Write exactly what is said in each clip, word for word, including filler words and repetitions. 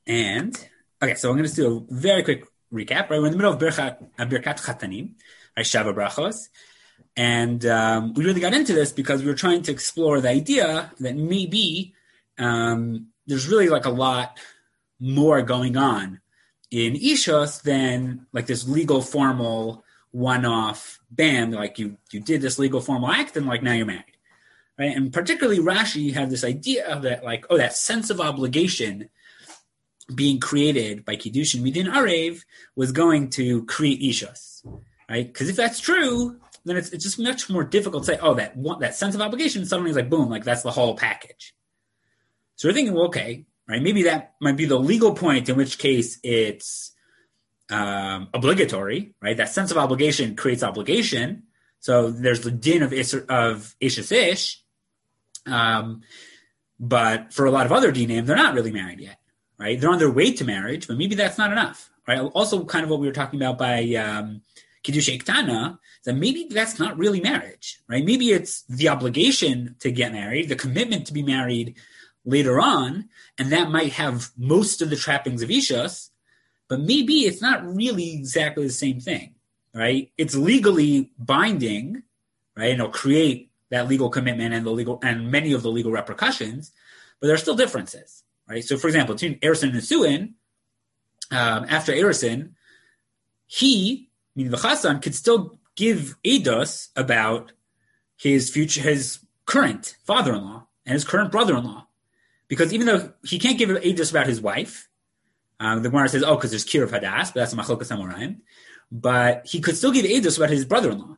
And, okay, so I'm going to do a very quick recap, right? We're in the middle of Birkat, uh, Birkat Chatanim, right? Shava Brachos. And um, we really got into this because we were trying to explore the idea that maybe um, there's really like a lot more going on in Ishos than like this legal formal one-off bam, like you you did this legal formal act and like now you're married, right? And particularly Rashi had this idea that like, oh, that sense of obligation being created by Kiddushin Midin Arev was going to create Ishos, right? Because if that's true, then it's it's just much more difficult to say, oh, that one, that sense of obligation suddenly is like, boom, like that's the whole package. So we're thinking, well, okay, right, maybe that might be the legal point, in which case it's um, obligatory, right? That sense of obligation creates obligation. So there's the din of Isser, of Ishes Ish, um, but for a lot of other dinim, they're not really married yet, right? They're on their way to marriage, but maybe that's not enough, right? Also, kind of what we were talking about by um, Kiddush Ektana, that maybe that's not really marriage, right? Maybe it's the obligation to get married, the commitment to be married later on, and that might have most of the trappings of Ishos, but maybe it's not really exactly the same thing, right? It's legally binding, right? And it'll create that legal commitment and the legal and many of the legal repercussions, but there are still differences, right? So, for example, between Erusin and Nesuin, um, after Erusin, he, meaning the Chassan, could still give Eidos about his future, his current father-in-law and his current brother-in-law. Because even though he can't give Eidos about his wife, um, the Gemara says, oh, because there's Kir of Hadas, but that's a Machlokas Amoraim. But he could still give Eidos about his brother-in-law,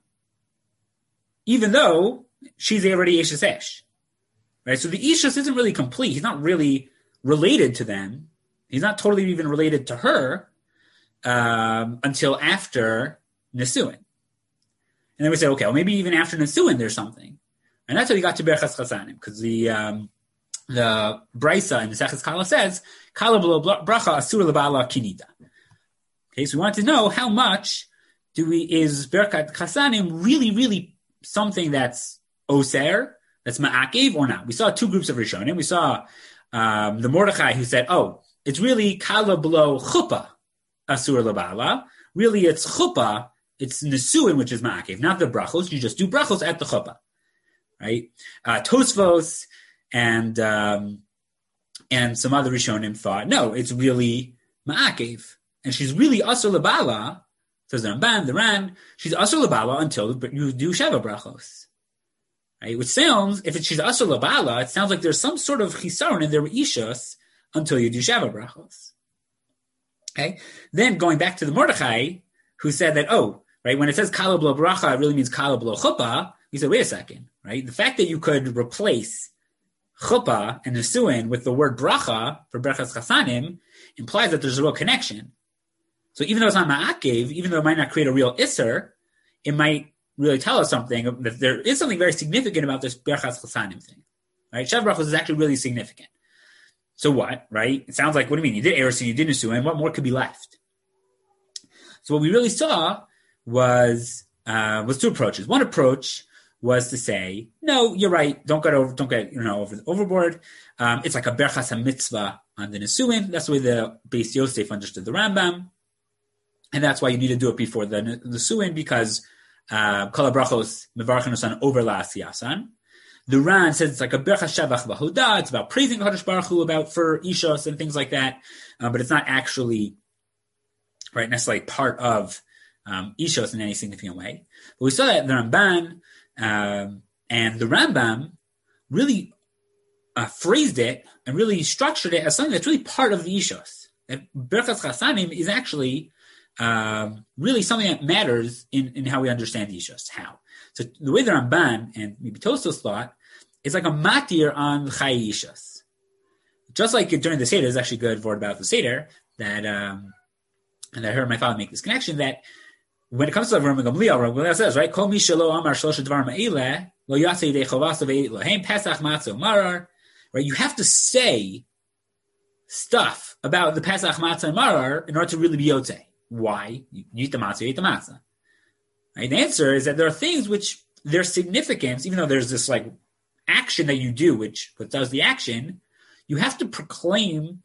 even though she's already Eshes Esh. Right? So the Ishus isn't really complete. He's not really related to them. He's not totally even related to her um, until after Nesuin. And then we say, okay, well, maybe even after Nesuin there's something. And that's how we got to Berchas Chasanim, because the um, the Brisa in the Seches Kala says, Kala b'lo bracha asur leba'ala kinida. Okay, so we want to know how much do we is Berkat Chasanim really, really something that's Oser, that's Ma'akev, or not? We saw two groups of Rishonim. We saw um, the Mordechai who said, oh, it's really Kala b'lo chuppah asur leba'ala. Really, it's chuppah, it's Nesuin, which is Ma'akev, not the brachos. You just do brachos at the chuppah, right? Uh, Tosfos and um, and some other Rishonim thought, no, it's really Ma'akev. And she's really Asur Labala, says the Ramban, the Ran, she's Asur Labala until you do Sheva Brachos. Right? Which sounds, if it, she's Asur Labala, it sounds like there's some sort of Chisaron in their Ishus until you do Sheva Brachos. Okay? Then going back to the Mordechai, who said that, oh, right, when it says Kala B'lo Bracha, it really means Kala B'lo Chuppah, he said, wait a second, right? The fact that you could replace chuppah and nesuin with the word bracha for Berchas Chasanim implies that there's a real connection. So even though it's not ma'akev, even though it might not create a real isser, it might really tell us something, that there is something very significant about this Berchas Chasanim thing. Right? Shev Brachos is actually really significant. So what, right? It sounds like, what do you mean? You did Erusin, you did nesuin, what more could be left? So what we really saw was uh, was two approaches. One approach was to say, no, you're right. Don't get over, don't get you know over overboard. Um, it's like a berchas mitzvah on the nesuin. That's the way the Beis Yosef understood the Rambam, and that's why you need to do it before the nesuin, because kol brachos mevarchen osan over la asiyasan. The Ran says it's like a berchas shavach v'hoda. It's about praising Hakadosh Baruch Hu about for ishos and things like that, uh, but it's not actually right necessarily part of um, ishos in any significant way. But we saw that the Ramban. Um, and the Rambam really uh, phrased it and really structured it as something that's really part of the Ishos. That Berchas Chasanim is actually um, really something that matters in, in how we understand the Ishos. How? So the way the Ramban and maybe Tosfos thought is like a matir on Chai Ishos. Just like during the Seder, there's actually a good word about the Seder that, um, and I heard my father make this connection that when it comes to Rav Gamliel, Rav Gamliel says, right, Kol mi shelo amar shlosh dvar ma'ileh, lo yaseh yidei chavasa ve'elohem pesach matzah marar. Right, you have to say stuff about the pesach matzah and marar in order to really be yotzei. Why? You eat the matzah, you eat the matzah. Right? The answer is that there are things which their significance, even though there's this like action that you do, which what does the action, you have to proclaim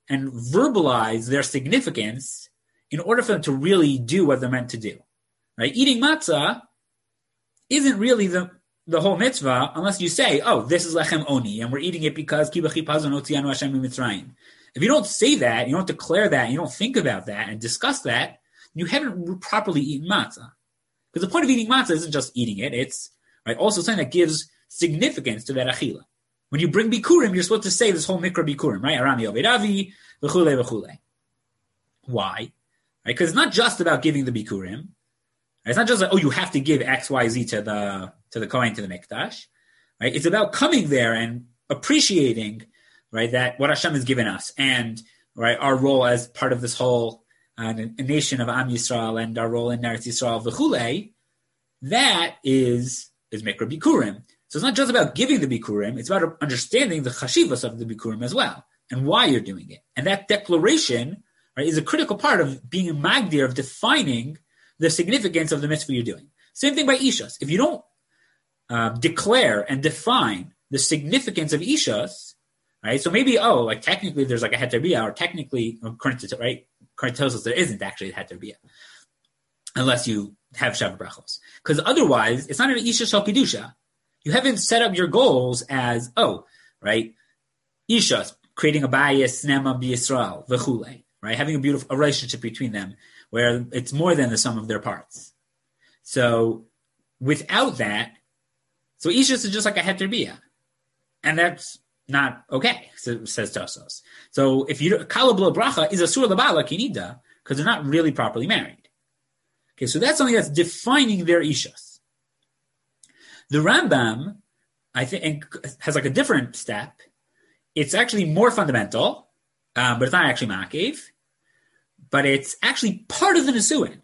and verbalize their significance in order for them to really do what they're meant to do. Right? Eating matzah isn't really the, the whole mitzvah unless you say, oh, this is lechem oni, and we're eating it because ki b'chipazon otzianu Hashem mitzrayim. If you don't say that, you don't declare that, you don't think about that and discuss that, you haven't properly eaten matzah. Because the point of eating matzah isn't just eating it, it's right, also something that gives significance to that achila. When you bring bikurim, you're supposed to say this whole mikra bikurim, right? Arami Obedavi, v'chule v'chule. Why? Right? Because it's not just about giving the bikurim. It's not just like, oh, you have to give X, Y, Z to the to the Kohen, to the Mikdash. Right? It's about coming there and appreciating, right, that what Hashem has given us and right our role as part of this whole uh, nation of Am Yisrael and our role in Eretz Yisrael v'chule. That is is mikra bikurim. So it's not just about giving the bikurim; it's about understanding the chashivas of the bikurim as well and why you're doing it. And that declaration, right, is a critical part of being a magdir, of defining the significance of the mitzvah you're doing. Same thing by Ishas. If you don't uh, declare and define the significance of Ishas, right? So maybe, oh, like technically there's like a heter bia, or technically, according to, right, according to Tosfos, there isn't actually a heter bia, unless you have Shavah Brachos. Because otherwise, it's not an Isha Shal Kedusha. You haven't set up your goals as, oh, right, Ishas, creating a bias, Nema B'Yisrael, V'chule, right? Having a beautiful a relationship between them, where it's more than the sum of their parts. So without that, so Ishas is just like a heter bia. And that's not okay, so, says Tosfos. So if you Kala B'lo Bracha is a surah Labala Kinida, because they're not really properly married. Okay, so that's something that's defining their Ishas. The Rambam, I think, has like a different step. It's actually more fundamental, um, but it's not actually Ma'akev. But it's actually part of the Nesuin.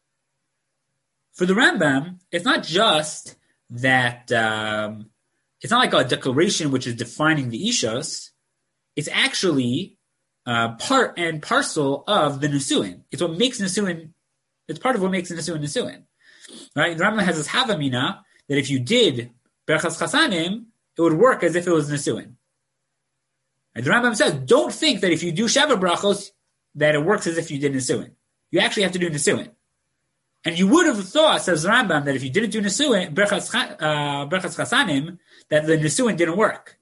For the Rambam, it's not just that, um, it's not like a declaration which is defining the Ishos. It's actually uh, part and parcel of the Nesuin. It's what makes Nesuin, it's part of what makes the Nesuin Nesuin. Right? The Rambam has this Havamina that if you did Berchas Chasanim, it would work as if it was Nesuin. And the Rambam says, don't think that if you do Shavah Brachos, that it works as if you did Nesuin. You actually have to do Nesuin. And you would have thought, says Rambam, that if you didn't do Nesuin, Berchas uh, Chasanim, that the Nesuin didn't work.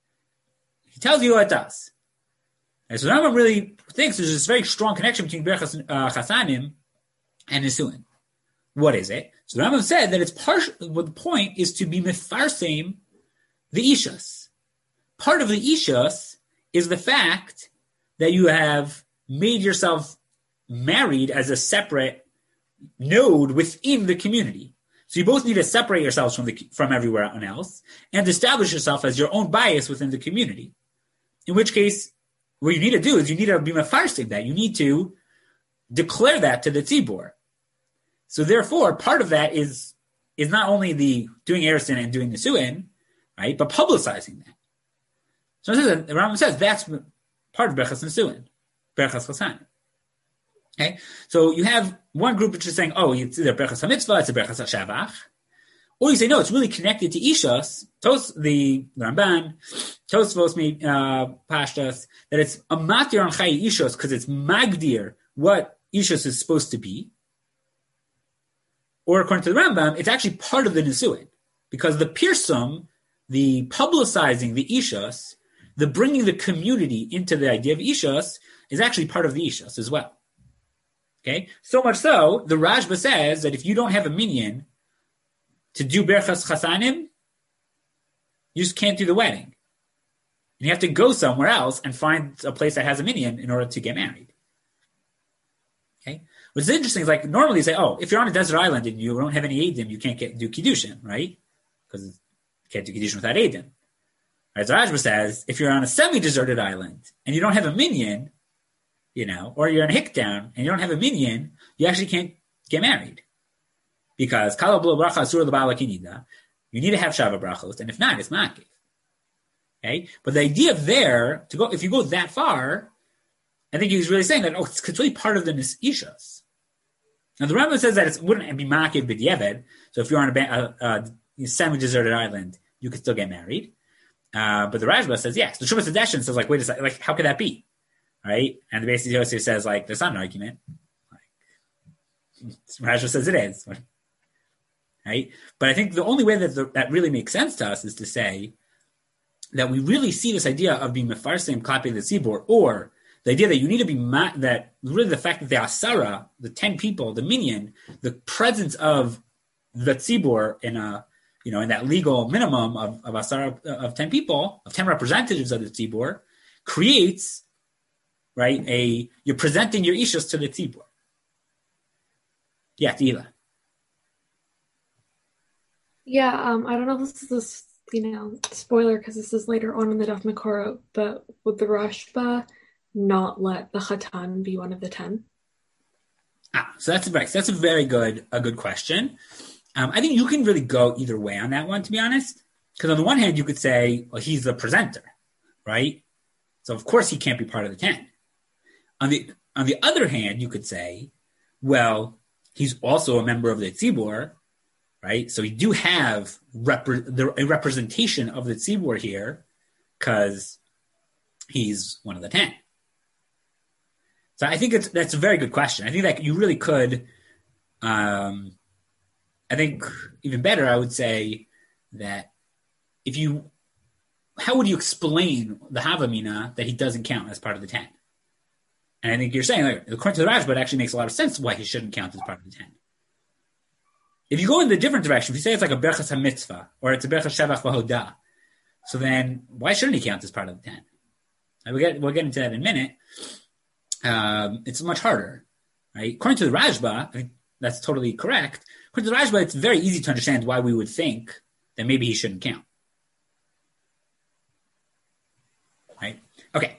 He tells you what it does. And so Rambam really thinks there's this very strong connection between Berchas uh, Chasanim and Nesuin. What is it? So the Rambam said that it's partial, well, the point is to be mefarseim the Ishas. Part of the Ishas is the fact that you have made yourself married as a separate node within the community. So you both need to separate yourselves from the from everyone else and establish yourself as your own bias within the community. In which case, what you need to do is you need to be mefarsim that. You need to declare that to the tzibur. So therefore, part of that is is not only the doing Erison and doing the Nesuin, right, but publicizing that. So the Rambam says that's part of Berchas Nesuin. Berchas Chasanim. Okay, so you have one group which is saying, oh, it's either Berchas HaMitzvah, it's a Berchas HaShavach, or you say, no, it's really connected to Ishas, Tos, the Ramban, Tosfos made uh, Pashtas, that it's a Matir on Chai Ishas, because it's Magdir, what Ishas is supposed to be, or according to the Rambam, it's actually part of the Nesuin, because the Pirsum, the publicizing the Ishas, the bringing the community into the idea of Ishas, is actually part of the Ishas as well. Okay, so much so, the Rashba says that if you don't have a minyan to do Berchas Chasanim, you just can't do the wedding. And you have to go somewhere else and find a place that has a minyan in order to get married. Okay, what's interesting is like normally you say, oh, if you're on a desert island and you don't have any Eidim, you can't get do Kiddushin, right? Because you can't do Kiddushin without Eidim. As Rashba says, if you're on a semi-deserted island and you don't have a minyan, you know, or you're in a hickdown and you don't have a minyan, you actually can't get married. Because Kala B'lo Bracha Asur L'Ba'ala Kinida, you need to have Shavah Brachos, and if not, it's Ma'akev. Okay? But the idea there, to go, if you go that far, I think he's really saying that, oh, it's, it's really part of the Ishas. Now the Rambam says that it wouldn't be Ma'akev B'diavad, so if you're on a, a, a semi-deserted island, you could still get married. Uh, but the Rashba says yes. The Shumas Hadeshin says, like, wait a second, like, how could that be? right? And the Beis Yosef says, like, there's not an argument. Like, Rashi says it is, right? But I think the only way that the, that really makes sense to us is to say that we really see this idea of being mefarsim klape the tzibur, or the idea that you need to be ma- that really the fact that the asara, the ten people, the minyan, the presence of the tzibur in a you know in that legal minimum of, of asara of ten people, of ten representatives of the tzibur, creates right a you're presenting your ishus to the tzibur. Yeah, Tila. Yeah, um, I don't know if this is this, you know, spoiler because this is later on in the Daf Makora, but would the Rashba not let the Chatan be one of the ten? Ah, so that's right. So that's a very good a good question. Um, I think you can really go either way on that one, to be honest. Because on the one hand, you could say, well, he's the presenter, right? So of course he can't be part of the ten. On the on the other hand, you could say, well, he's also a member of the tzibur, right? So we do have repre- a representation of the tzibur here because he's one of the ten. So I think it's, that's a very good question. I think that you really could, um, I think even better, I would say that if you, how would you explain the Havamina that he doesn't count as part of the ten? And I think you're saying, like, according to the Rashba, it actually makes a lot of sense why he shouldn't count as part of the ten. If you go in the different direction, if you say it's like a Berchas HaMitzvah, or it's a Berchas Shavach V'Hodah, so then why shouldn't he count as part of the ten? And we'll get, we'll get into that in a minute. Um, it's much harder, right? According to the Rashba, I think that's totally correct. According to the Rashba, it's very easy to understand why we would think that maybe he shouldn't count. Right? Okay.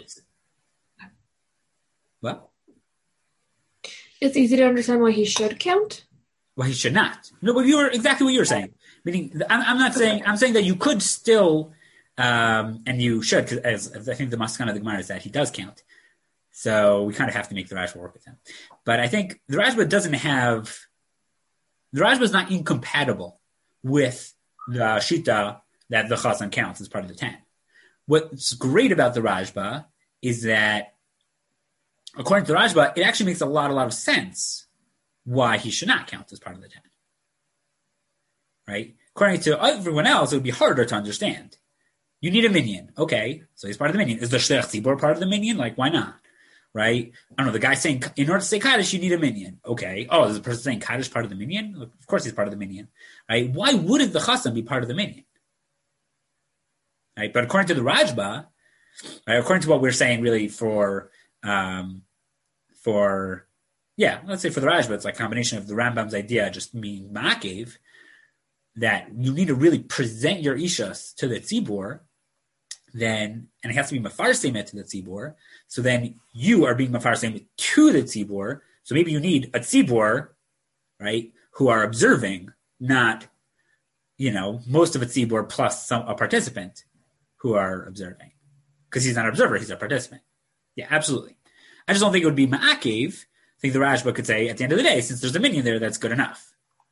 Well, it's easy to understand why he should count. Well, he should not. No, but you were exactly what you were saying. Meaning, I'm, I'm not saying. I'm saying that you could still, um, and you should, because as, as I think the Maskana of the Gemara is that he does count. So we kind of have to make the Rashba work with him. But I think the Rashba doesn't have. The Rashba is not incompatible with the Shita that the Chazan counts as part of the ten. What's great about the Rashba is that, according to the Rashba, it actually makes a lot, a lot of sense why he should not count as part of the ten. Right? According to everyone else, it would be harder to understand. You need a minion. Okay, so he's part of the minion. Is the Shliach Tzibur part of the minion? Like, why not? Right? I don't know, the guy saying, in order to say Kaddish, you need a minion. Okay. Oh, is the person saying Kaddish part of the minion? Of course he's part of the minion. Right? Why wouldn't the Chassan be part of the minion? Right? But according to the Rashba, right, according to what we're saying really for, um, for, yeah, let's say for the Rashba, it's like a combination of the Rambam's idea just being ma'akev, that you need to really present your ishas to the tzibur, then, and it has to be mafarsim to the tzibur, so then you are being mafarsim to the tzibur, so maybe you need a tzibur, right, who are observing, not, you know, most of a tzibur plus some, a participant who are observing. Because he's not an observer, he's a participant. Yeah, absolutely. I just don't think it would be ma'akev. I think the Rashba could say, at the end of the day, since there's a minion there, that's good enough.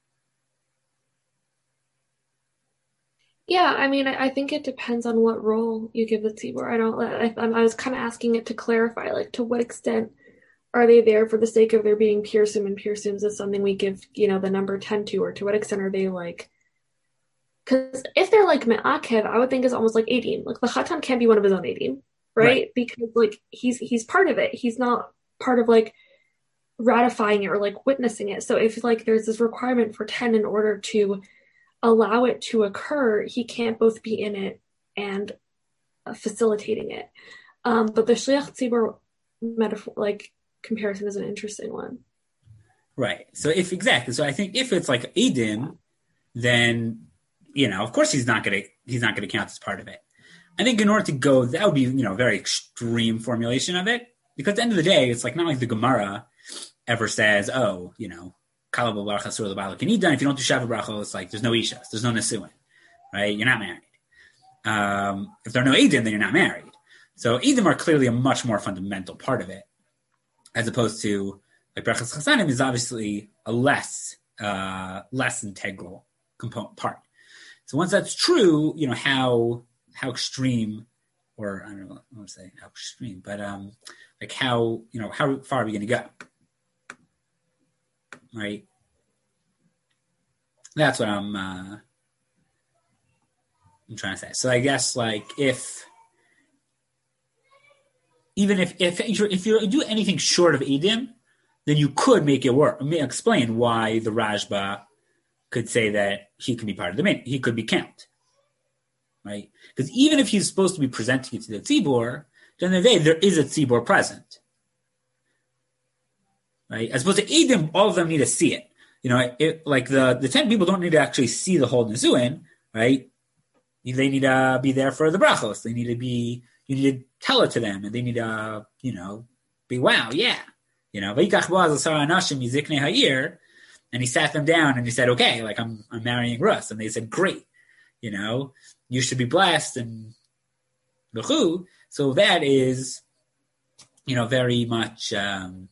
Yeah, I mean, I, I think it depends on what role you give the tzibur. I don't. I, I was kind of asking it to clarify, like, to what extent are they there for the sake of there being pirsum, and pirsums is something we give, you know, the number ten to, or to what extent are they like? Because if they're like me'akev, I would think it's almost like eighteen. Like the chatan can't be one of his own eighteen, right? right? Because like he's he's part of it. He's not part of like ratifying it or like witnessing it. So if like there's this requirement for ten in order to allow it to occur, he can't both be in it and uh, facilitating it. Um, but the shliach tzibur metaphor, like comparison, is an interesting one. Right. So if exactly, so I think if it's like Eidim, then you know, of course he's not gonna he's not gonna count as part of it. I think in order to go, that would be you know a very extreme formulation of it, because at the end of the day, it's like not like the Gemara ever says, oh, you know. If you don't do Shavah Brachos, it's like there's no Ishas, there's no Nesuin, right? You're not married. Um, if there are no Eidim, then you're not married. So Eidim are clearly a much more fundamental part of it, as opposed to like Brachas Chasanim is obviously a less uh, less integral component part. So once that's true, you know how how extreme or I don't know, I want to say upstream, but um, like how you know how far are we going to go, right? That's what I'm uh, I'm trying to say. So I guess like if even if if you're, if you do anything short of Edim, then you could make it work. Explain why the Rashba could say that he can be part of the min. He could be count, right? Because even if he's supposed to be presenting it to the tzibor, at the end of the day, there is a tzibor present, right? As opposed to Edim, all of them need to see it. You know, it, like the, the ten people don't need to actually see the whole Nizuin, right? They need to be there for the brachos. They need to be, you need to tell it to them, and they need to, you know, be, wow, yeah. You know, Vayikach Boaz Asar Anashim Yiziknei Ha'ir, and he sat them down and he said, okay, like I'm I'm marrying Russ. And they said, great, you know, you should be blessed and v'chu. So that is, you know, very much, um,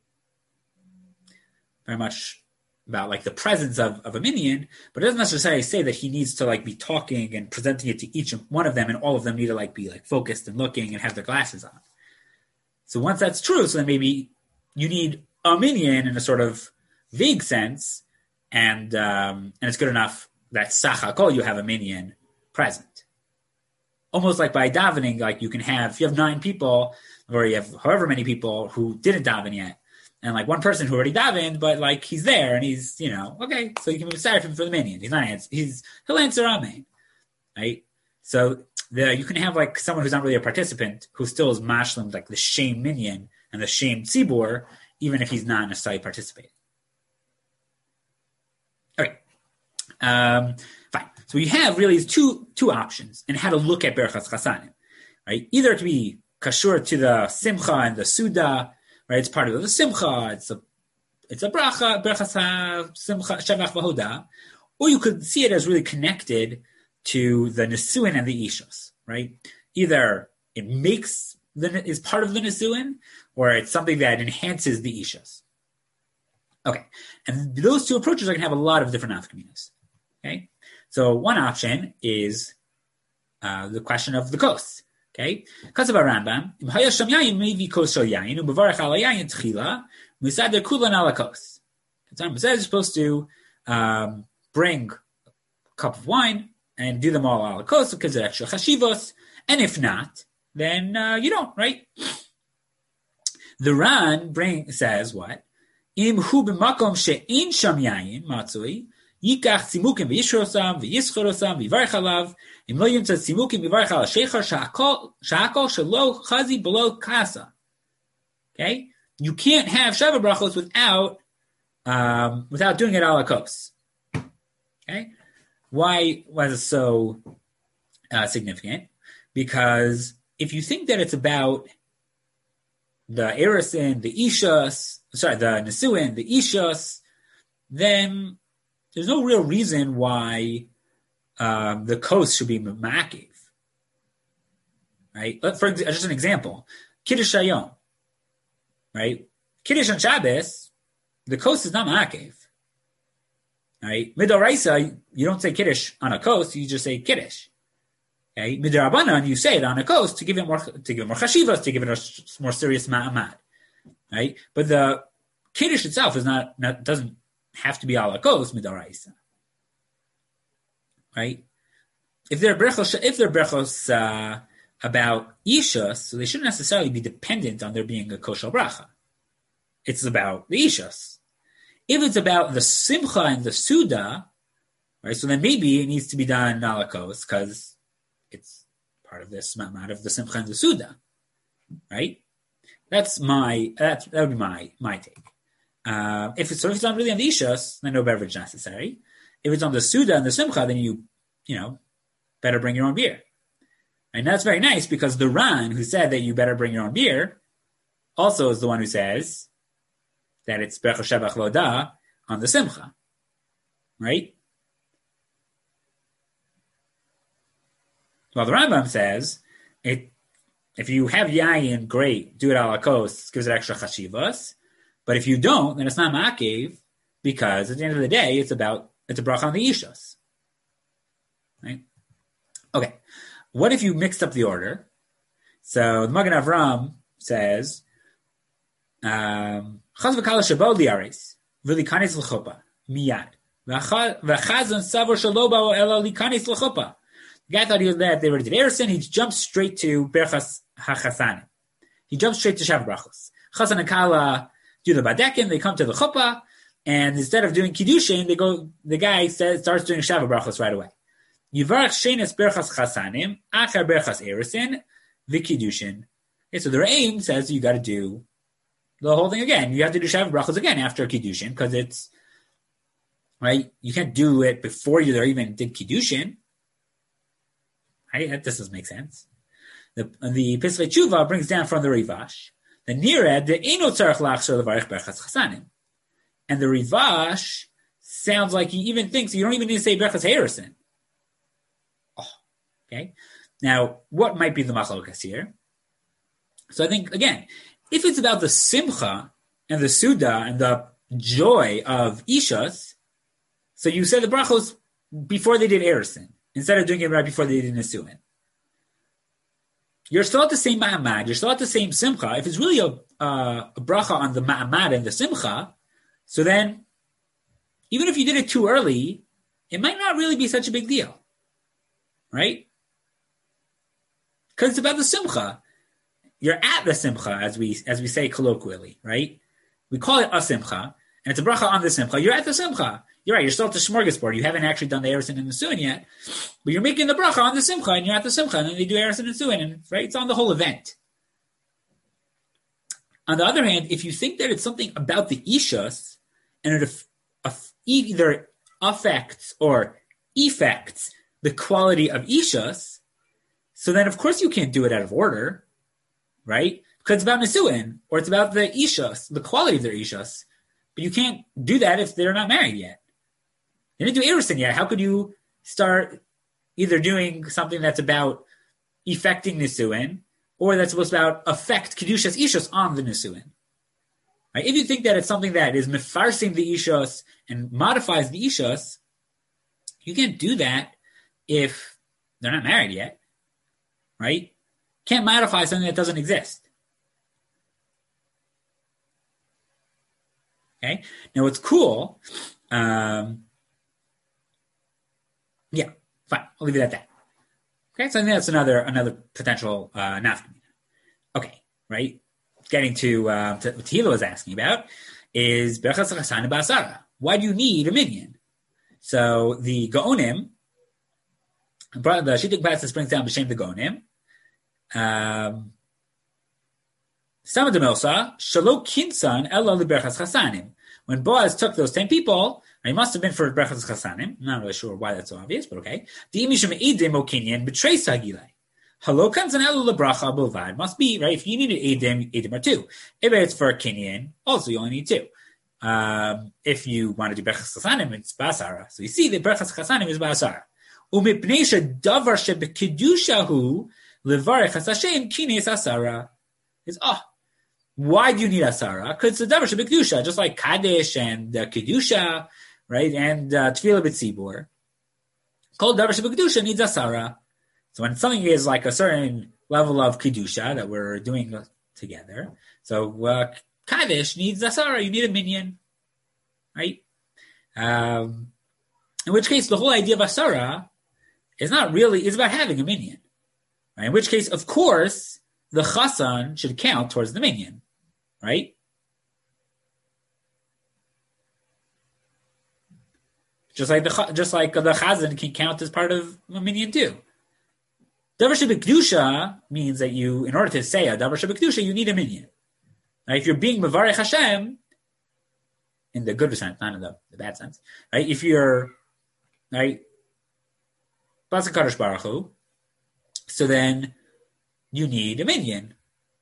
very much about like the presence of, of a minion, but it doesn't necessarily say that he needs to like be talking and presenting it to each one of them, and all of them need to like be like focused and looking and have their glasses on. So once that's true, so then maybe you need a minion in a sort of vague sense, and um, and it's good enough that sachakol you have a minion present. Almost like by davening, like you can have, if you have nine people, or you have however many people who didn't daven yet, and like one person who already davened, but like he's there and he's, you know, okay, so you can be sorry for him for the minion. He's not answer, he's he'll answer amen, right? So the you can have like someone who's not really a participant who still is mashlim, like the shame minion and the shame tzibur, even if he's not necessarily participating. Okay, um, fine. So we have really two two options in how to look at Berachas Chasanim, right? Either to be kashur to the simcha and the suda, right? It's part of the simcha. It's a it's a bracha, Berachas simcha shavach v'hoda, or you could see it as really connected to the nesuin and the ishus, right? Either it makes the is part of the nesuin, or it's something that enhances the ishus. Okay, and those two approaches are going to have a lot of different nafkaminas. Okay, so one option is uh, the question of the kos. Okay, because of our Rambam, im haya sham yayin maybe kos shel yayin u'bevarach al yayin tchila misader kulan ala kos. The Rambam says you're supposed to um, bring a cup of wine and do them all ala kos because of extra chashivos, and if not, then uh, you don't, right? The Ran bring says what? Im hu b'makom she'in sham yayin matzui yikach tzimukim v'yishrosam v'yischorosam v'yivarech alav im lo yimtza tzimukim v'yivarech ala sheichar sha'akol sha'akol shelo chazi below kasa. Okay, you can't have Shabbat brachos without um, without doing it ala kos. Okay, why was it so uh, significant? Because if you think that it's about the erisin, the ishas, sorry, the nesuin, the ishas, then there's no real reason why um, the kos should be ma'akiv, right? For just an example, Kiddush Hayom, right? Kiddush on Shabbos, the kos is not ma'akiv, right? Midoraisa, you don't say Kiddush on a kos, you just say Kiddush. Okay, Midrabanan, you say it on a kos to give it more, to give it more chashivas, to give it a more serious ma'amad, right? But the Kiddush itself is not, not doesn't have to be ala kos midaraisa, right? If they're brechos, if they're brechos uh, about ishas, so they shouldn't necessarily be dependent on there being a kosher bracha. It's about the ishas. If it's about the simcha and the suda, right? So then maybe it needs to be done ala kos because it's part of this ma'amad of the simcha and the suda, right? That's my that's that would be my my take. Uh, if it's so if it's not really on the ishas, then no beverage necessary. If it's on the suda and the simcha, then you you know better bring your own beer. And that's very nice because the Ran who said that you better bring your own beer also is the one who says that it's berachos shavach v'hoda on the simcha, right? Well, the Rambam says, it, if you have yayin, great, do it ala kos, gives it extra chashivas. But if you don't, then it's not ma'akev, because at the end of the day, it's about, it's a bracha on the ishas. Right? Okay. What if you mixed up the order, So the Magen Avram says, um, Chaz v'kala shabo liaris, v'likanis l'chuppah, miyad. V'chazon savor shalo ba'o ela likanis l'chuppah. The guy thought he was that they already did Erusin, he jumped straight to Berchas HaChasanim. He jumped straight to Shav Brachos. Chazan and Kala do the Badekin, they come to the Chuppah, and instead of doing Kiddushin, they go, the guy says, starts doing Shav Brachos right away. Yivarach Shenes Berchas Chasanim, Achar Berchas Erusin, the Kiddushin. Okay, so the Re'im says you got to do the whole thing again. You have to do Shav Brachos again after Kiddushin, because it's, right, you can't do it before you even did Kiddushin. Right? That doesn't make sense. The the Pesach Tshuva brings down from the Rivash the Nired the Eino Tzarech Lachshor Levarich Berchas Chasanim, and the Rivash sounds like he even thinks you don't even need to say Berchas Erusin. Oh, okay. Now, what might be the machlokas here? So I think again, if it's about the simcha and the suda and the joy of ishas, so you said the brachos before they did Erusin, instead of doing it right before they did Nisuin. You're still at the same ma'amad, you're still at the same simcha. If it's really a, uh, a bracha on the ma'amad and the simcha, so then, even if you did it too early, it might not really be such a big deal. Right? Because it's about the simcha. You're at the simcha, as we as we say colloquially, right? We call it a simcha, and it's a bracha on the simcha. You're at the simcha. You're right, you're still at the smorgasbord. You haven't actually done the Erusin and the Suin yet, but you're making the bracha on the simcha, and you're at the simcha, and then they do Erusin and Suin, and right, it's on the whole event. On the other hand, if you think that it's something about the ishas, and it either affects or effects the quality of ishas, so then of course you can't do it out of order, right? Because it's about Nisuin, or it's about the ishas, the quality of their ishas, but you can't do that if they're not married yet. You didn't do Erusin yet. How could you start either doing something that's about effecting Nisuin, or that's supposed to about affect Kedushas Ishos on the Nisuin? Right? If you think that it's something that is mefarsing the Ishos and modifies the Ishos, you can't do that if they're not married yet. Right? Can't modify something that doesn't exist. Okay? Now what's cool, um, yeah, fine. I'll leave it at that. Okay, so I think that's another another potential uh, nafkamina. Okay, right? Getting to, uh, to what Tehillah was asking about is Berchas Chasanim Ba'asara. Why do you need a minyan? So the Gaonim, the Shittik Passus brings down B'Shem the Gaonim. Um, Sama de Milsa, Shalo Kinsan Ela Berchas Chasanim. When Boaz took those ten people, and he must have been for Berchas Chasanim. I'm not really sure why that's so obvious, but okay. The Imishim Eidim O Kinyan betray Sagilai. Halo Kansan Ela Lebracha Bilvad must be, right? If you needed Eidim, Eidim are two. If it's for Kinyan, also you only need two. Um, if you want to do Berchas Chasanim, it's Basara. So you see that Berchas Chasanim is Basara. Umipnei Shedavar Shebekedushahu Levarech Hashem Kines Asara. Is oh. Why do you need Asara? Because it's a davar shebekdusha, just like Kaddish and uh, Kedusha, right? And uh, Tefillah b'tzibur. Called davar shebekdusha needs Asara. So when something is like a certain level of Kedusha that we're doing together, so uh, Kaddish needs Asara. You need a minyan, right? Um, in which case, the whole idea of Asara is not really, it's about having a minyan. Right? In which case, of course, the chasan should count towards the minyan, right? Just like the just like the chazan can count as part of a minyan too. Davar shebekdusha means that you, in order to say a davar shebekdusha, you need a minyan. Now, if you're being mevarech Hashem, in the good sense, not in the, the bad sense, right? If you're right, Basa Kadosh Baruch Hu, so then you need a minyan.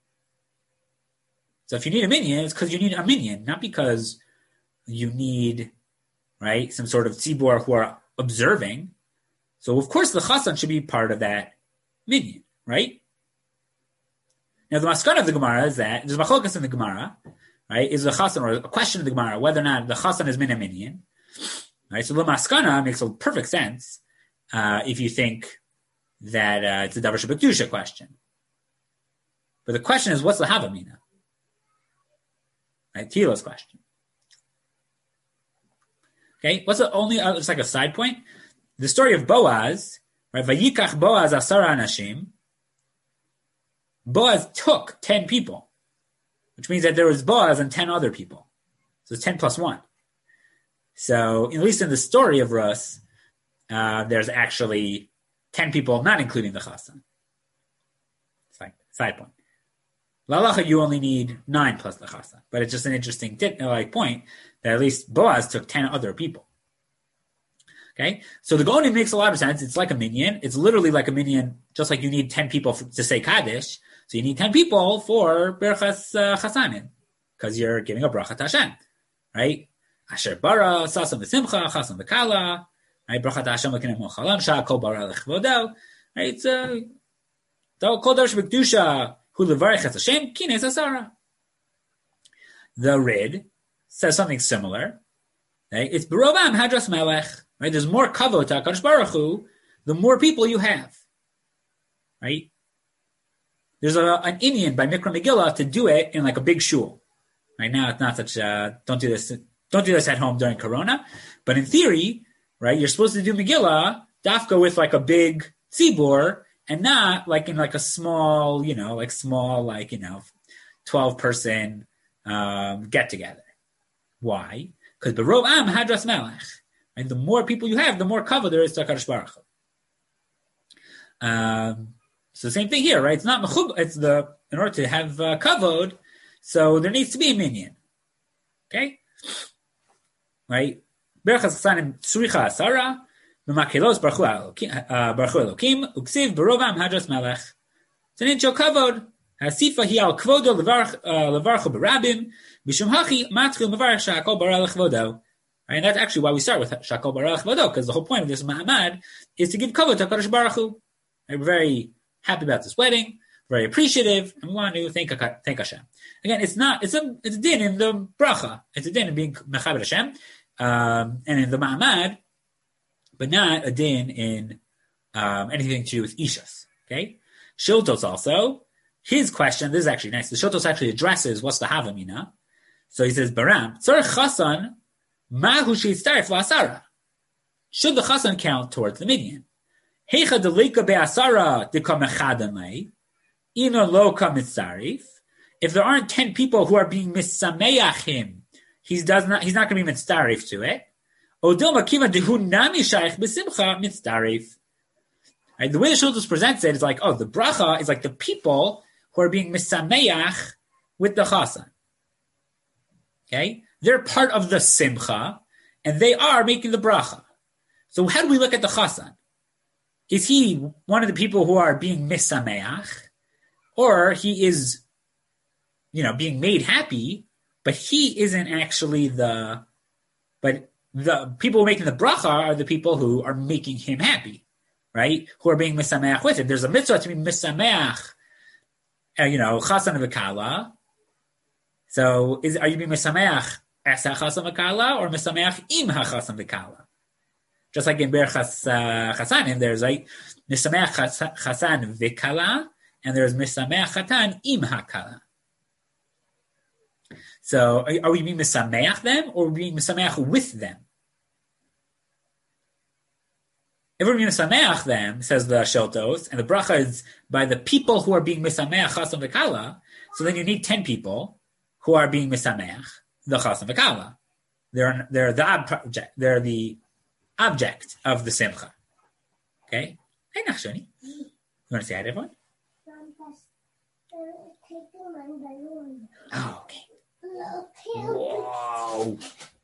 So if you need a minyan, it's because you need a minyan, not because you need, right, some sort of tzibur who are observing. So of course the chasan should be part of that minyan, right? Now the maskana of the Gemara is that there's machlokas in the Gemara, right? Is the chasan, or a question of the Gemara whether or not the chasan is min a minyan, right? So the maskana makes a perfect sense uh, if you think that uh, it's a davar shebekdusha question. But the question is, what's the Havamina? Right, Tila's question. Okay, what's the only, uh, it's like a side point. The story of Boaz, right? Vayikach Boaz asara anashim. Boaz took ten people, which means that there was Boaz and ten other people. So it's ten plus one. So at least in the story of Rus, uh, there's actually ten people, not including the Chassan. It's like side point. Lalacha, you only need nine plus the Chassan. But it's just an interesting tip, like point that at least Boaz took ten other people. Okay, so the Gaonim makes a lot of sense. It's like a minyan. It's literally like a minyan, just like you need ten people for, to say Kaddish. So you need ten people for Berchas uh, Chasanim, because you're giving a bracha to Hashem, right? Asher bara, sasam v'simcha, chasam v'kala, right? Bracha to Hashem l'kenem mochalam shah, kol bara l'chvodo, right? It's a, kol darsh b'kedusha, hu levarech es Hashem, kines asara. The Rid says something similar, right? It's B'rovam hadras melech, right? There's more kavod to HaKadosh Baruch Hu, the more people you have, right? There's a, an Indian by Mikra Megillah to do it in like a big shul. Right now, it's not such. Uh, don't do this. Don't do this at home during Corona. But in theory, right, you're supposed to do Megillah dafka with like a big tzibur, and not like in like a small, you know, like small, like you know, twelve person um, get together. Why? Because B'rov Am Hadras Melech. And the more people you have, the more kavod there is to HaKadosh Baruch Hu. Um, so the same thing here, right? It's not mechub. It's the in order to have uh, kavod, so there needs to be a minyan. Okay, right? Berachas Chasanim Tzricha Asara B'Makelos Baruch Elokim Uksiv B'Rovam Hadras Melech. It's an incho kavod. Hasifa hi al kvodo levarchu b'rabim b'shum hachi matchil mevarach shakol bara lechvodo. And that's actually why we start with shakol bara lechvodo, because the whole point of this ma'amad is to give kavod to HaKadosh Baruch Hu. We're very happy about this wedding, very appreciative, and we want to thank thank Hashem. Again, it's not it's a it's a din in the bracha, it's a din in being mechaber Hashem, um, and in the ma'amad, but not a din in um, anything to do with ishas. Okay, Shiltos also. His question, this is actually nice. The Shotos actually addresses what's the Havamina. So he says, Baram, Tzarech Chasan, Mahu Sheitzaref La'asara. Should the Chasan count towards the Minyan? Heicha Delika Be'asara Dika Mechadan Lei, Ino Loka Mitzarif. If there aren't ten people who are being Misameach him, he does not, he's not going to be Mitzarif to it. Odil Makima Dehu Nami Shaykh Besimcha Mitzarif. Right? The way the Shotos presents it is like, oh, the bracha is like the people who are being misameach with the chasan. Okay? They're part of the simcha, and they are making the bracha. So how do we look at the chasan? Is he one of the people who are being misameach, or he is, you know, being made happy, but he isn't actually the, but the people making the bracha are the people who are making him happy, right? Who are being misameach with it. There's a mitzvah to be misameach, Uh, you know, chasan v'kala. So, is are you being misameach as chasan v'kala or misameach im chasan v'kala? Just like in Berchas uh, Chasanim, there's like misameach chasan v'kala, and there's misameach chatan im hakala. So, are, are we being misameach them or are we being misameach with them? If we're being misameach them, says the Sheltos, and the bracha is by the people who are being misameach chasan v'kala, so then you need ten people who are being misameach the chasan v'kala. They're they're the object. They're the object of the simcha. Okay. Hey, Nachshoni. You want to say hi to everyone? Oh, okay. Whoa.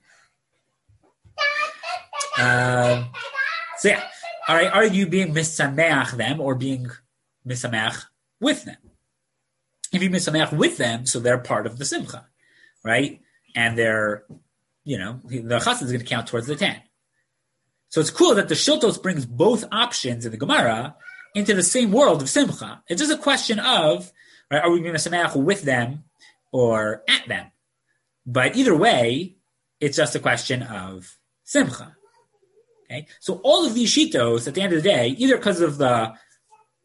Um. So yeah. All right, are you being misameach them or being misameach with them? If you misameach with them, so they're part of the simcha, right? And they're, you know, the chassid is going to count towards the ten. So it's cool that the Shiltos brings both options in the Gemara into the same world of simcha. It's just a question of, right, are we being misameach with them or at them? But either way, it's just a question of simcha. Okay, so all of these shitos, at the end of the day, either because of the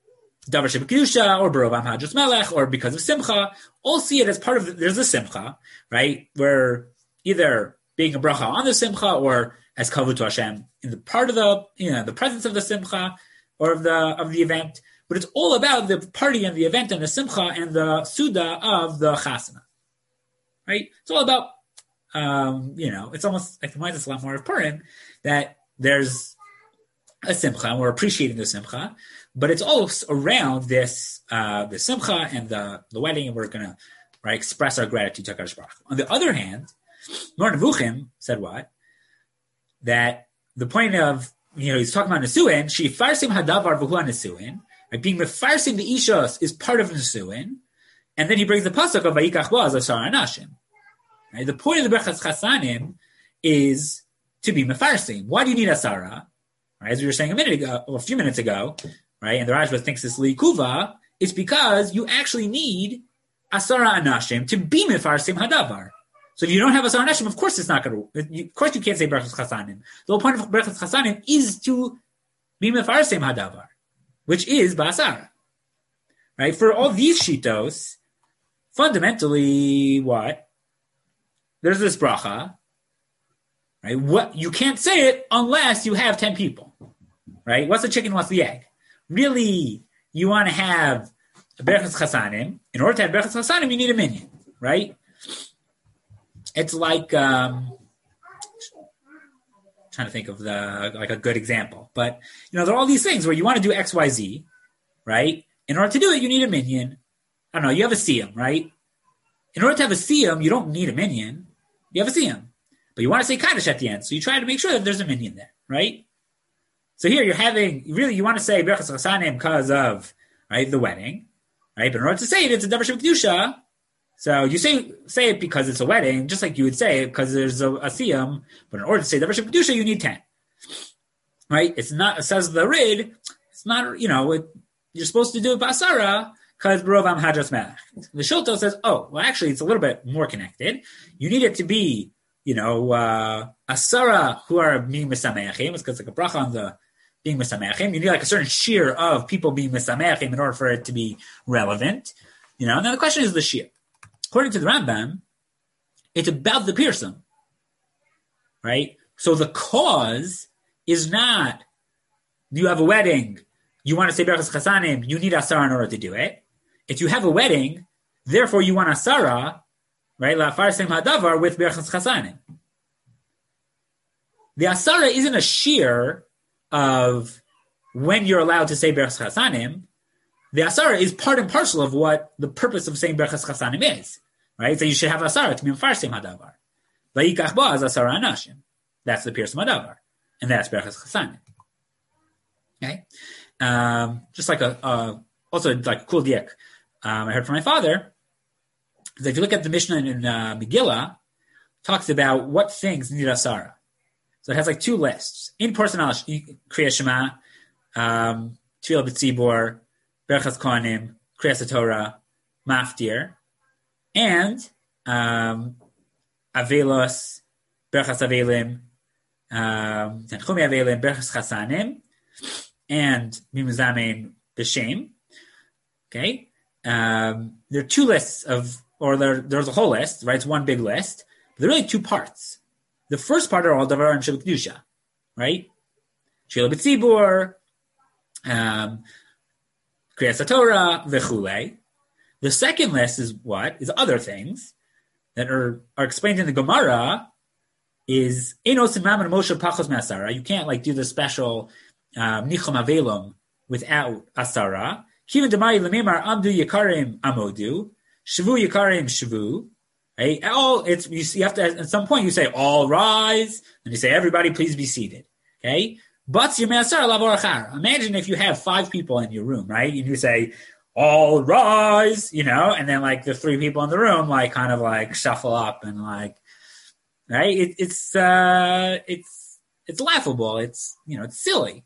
Davar Shebekidusha, or Barovam Hadras Melech, or because of Simcha, all see it as part of, the, there's a Simcha, right? Where either being a bracha on the Simcha, or as Kavod to Hashem in the part of the, you know, the presence of the Simcha, or of the, of the event. But it's all about the party and the event and the Simcha and the Suda of the Chasana. Right? It's all about, um, you know, it's almost, like reminds us a lot more of Purim, that there's a Simcha, and we're appreciating the Simcha, but it's all around this, uh, the Simcha and the, the wedding, and we're going to, right, express our gratitude to HaKadosh Baruch Hu. On the other hand, Mor Nevuchim said what? That the point of, you know, he's talking about Nesuin, she farsim hadavar v'hu Nesuin, right, being mefarsim the Ishos is part of Nesuin, and then he brings the pasuk of Vayikach Boaz Asar Anashim. Right? The point of the Berchas Chasanim is to be mefarsim. Why do you need Asara? Right? As we were saying a minute ago, or a few minutes ago, right? And the Rashba thinks this Likuva, it's because you actually need Asara Anashim to be mefarsim hadavar. So if you don't have Asara Anashim, of course it's not going to. Of course you can't say Berchas Chasanim. The whole point of Berchas Chasanim is to be mefarsim hadavar, which is Ba'asara. Right? For all these shitos, fundamentally, what? There's this bracha, right? What you can't say it unless you have ten people, right? What's the chicken? What's the egg? Really, you want to have a Berchas Chasanim. In order to have Berchas Chasanim, you need a minyan, right? It's like um, trying to think of the like a good example, but you know there are all these things where you want to do X, Y, Z, right? In order to do it, you need a minyan. I don't know. You have a siyum, right? In order to have a siyum, you don't need a minyan. You have a siyum, but you want to say kaddish at the end, so you try to make sure that there's a minyan there, right? So here you're having really you want to say Berchas Chasanim because of right the wedding, right? But in order to say it, it's a davar shebekidusha. So you say say it because it's a wedding, just like you would say it because there's a, a siyum. But in order to say davar shebekidusha, you need ten, right? It's not. It says the Rid. It's not. You know, it, you're supposed to do it ba'asara because Barovam Hadras Melech. The Shulto says, oh, well, actually, it's a little bit more connected. You need it to be, you know, uh, asara who are being misameachim. It's because like a bracha on the being misameachim. You need like a certain shear of people being misameachim in order for it to be relevant. You know, and then the question is the shear. According to the Rambam, it's about the pirsum, right? So the cause is not, you have a wedding, you want to say Berchas Chasanim, you need Asara in order to do it. If you have a wedding, therefore you want Asara, right? La'afarsim hadavar with Berchas Chasanim. The Asara isn't a shear of when you're allowed to say Berchas Chasanim. The Asara is part and parcel of what the purpose of saying Berchas Chasanim is, right? So you should have Asara to be Mefarsim Hadavar. Vayikach Boaz Asara Anashim. That's the Pirsum Hadavar. And that's Berchas Chasanim. Okay? Um, just like a, uh, also like a cool diak um, I heard from my father, is if you look at the Mishnah in uh, Megillah, talks about what things need Asara. So it has like two lists. In personal, Kriya Shema, um, Tefillah B'tzibor, Berchas Kohanim, Kriyas Torah, Maftir, and um, Avelos, Berchas Avelim, um, Tenchumi Avelim, Berchas Chasanim, and Mimuzamein B'Shem. Okay, um, there are two lists of, or there, there's a whole list, right? It's one big list. But there are really two parts. The first part are all Davar and Shebekidusha, right? Tefillah B'tzibor, um, Kriyas Torah, v'chulei. The second list is what? Is other things that are, are explained in the Gemara. Is Enos and Mammon Moshe Pachos Me'asara. You can't like do the special um, Nicham Avelum without Asara. Kivin Demai Lemimar Amdu Yikarim Amodu. Shavu Yikarim Shavu. Right? All it's you, see, you have to at some point you say all rise, and you say everybody please be seated. Okay. But your Me'asara Lavor Achar. Imagine if you have five people in your room, right? And you say, all rise, you know, and then like the three people in the room like kind of like shuffle up and like, right? It, it's, uh, it's, it's laughable. It's, you know, it's silly.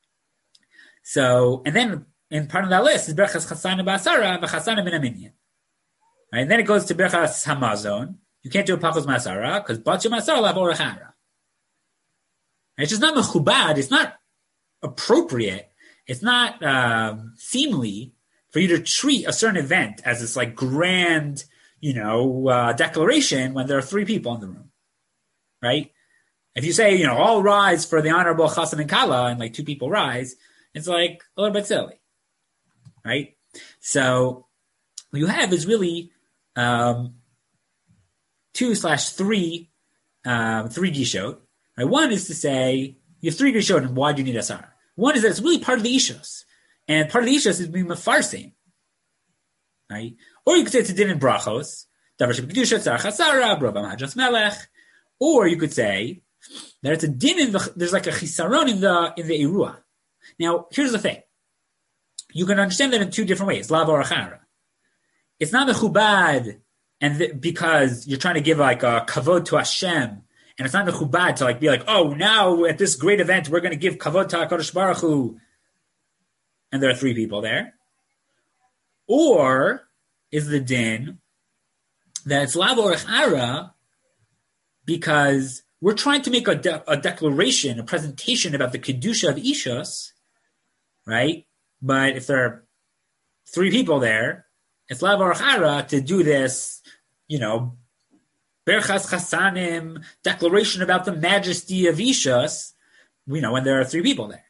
So, and then in part of that list is Berchas Chasanim Ba'asara v'Chasanim Min HaMinyan. Right? And then it goes to Berchas Hamazon. You can't do a Pachos Ma'asara because Bat Your Ma'asara Lavor Achara. It's just not mechubad. It's not appropriate. it's not um, seemly for you to treat a certain event as this like grand, you know, uh, declaration when there are three people in the room, right? If you say, you know, all rise for the honorable Chassan and Kala, and like two people rise, it's like a little bit silly, right? So what you have is really um, two slash three, um, three gishot. Right? One is to say you have three gishot, and why do you need asar? One is that it's really part of the ishos, and part of the ishos is being mefarsim, right? Or you could say it's a din in brachos, davar shebekdusha tzar chasara, brova mahadras melech. Or you could say that it's a din in the, there's like a chisaron in the in the irua. Now, here's the thing: you can understand that in two different ways. Lav or achara. It's not mechubad, and th- because you're trying to give like a kavod to Hashem. And it's not mechubad to like be like, oh, now at this great event we're going to give kavod to HaKadosh Baruch Hu, and there are three people there. Or is the din that it's lav or ara because we're trying to make a, de- a declaration, a presentation about the kedusha of ishos, right? But if there are three people there, it's lav or ara to do this, you know, Berchas Chasanim, declaration about the majesty of Ishas, you know, when there are three people there.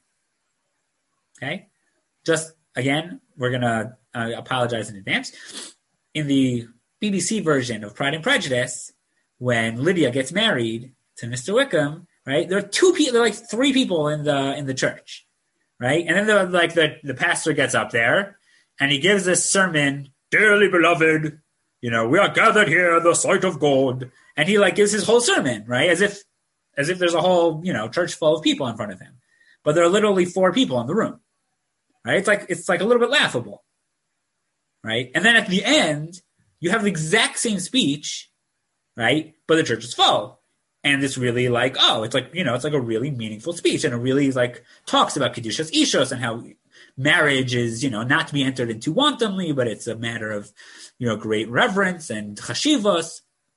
Okay? Just, again, we're going to uh, apologize in advance. In the B B C version of Pride and Prejudice, when Lydia gets married to Mister Wickham, right, there are two people, there are like three people in the in the church, right? And then the, like the, the pastor gets up there, and he gives this sermon, dearly beloved, you know, we are gathered here in the sight of God. And he like gives his whole sermon, right? As if, as if there's a whole, you know, church full of people in front of him. But there are literally four people in the room, right? It's like, it's like a little bit laughable, right? And then at the end, you have the exact same speech, right? But the church is full. And it's really like, oh, it's like, you know, it's like a really meaningful speech. And it really like talks about Kedushas Ishos and how marriage is, you know, not to be entered into wantonly, but it's a matter of, you know, great reverence and chashivos.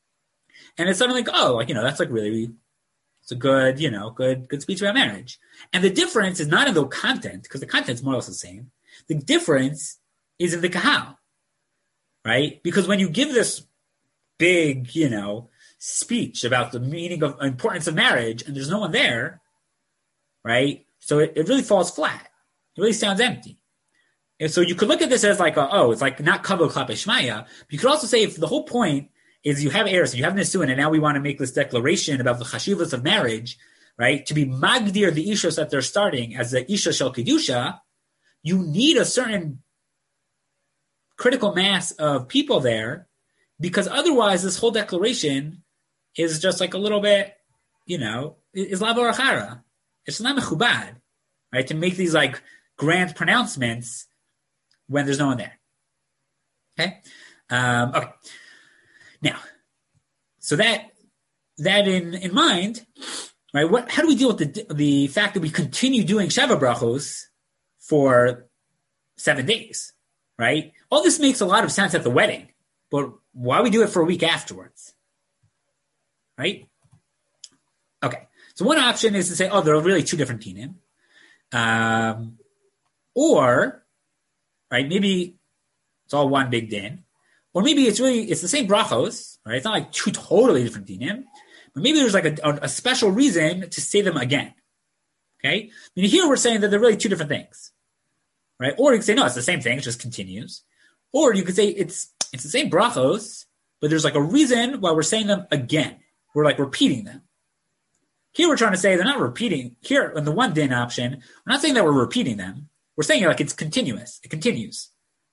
And it's something like, oh, like, you know, that's like really, it's a good, you know, good, good speech about marriage. And the difference is not in the content, because the content's more or less the same. The difference is in the kahal, right? Because when you give this big, you know, speech about the meaning of importance of marriage and there's no one there, right? So it, it really falls flat. It really sounds empty. And so you could look at this as like, a, oh, it's like not kavod klape shmaya. But you could also say if the whole point is you have heirs, so you have nisuin, and now we want to make this declaration about the chashivas of marriage, right? To be magdir the ishos that they're starting as the isha shel kedusha, you need a certain critical mass of people there, because otherwise this whole declaration is just like a little bit, you know, is lav or achara. It's not mechubad, right? To make these like grand pronouncements when there's no one there. Okay? Um, okay. Now, so that that in, in mind, right? What? How do we deal with the the fact that we continue doing Sheva Brachos for seven days, right? All this makes a lot of sense at the wedding, but why we do it for a week afterwards, right? Okay. So one option is to say, oh, there are really two different dinim, um, or right, maybe it's all one big din. Or maybe it's really, it's the same brachos, right? It's not like two totally different dinim. But maybe there's like a, a, a special reason to say them again. Okay? I mean, here we're saying that they're really two different things. Right? Or you could say, no, it's the same thing, it just continues. Or you could say it's it's the same brachos, but there's like a reason why we're saying them again. We're like repeating them. Here we're trying to say they're not repeating. Here, in the one din option, we're not saying that we're repeating them. We're saying it like it's continuous. It continues.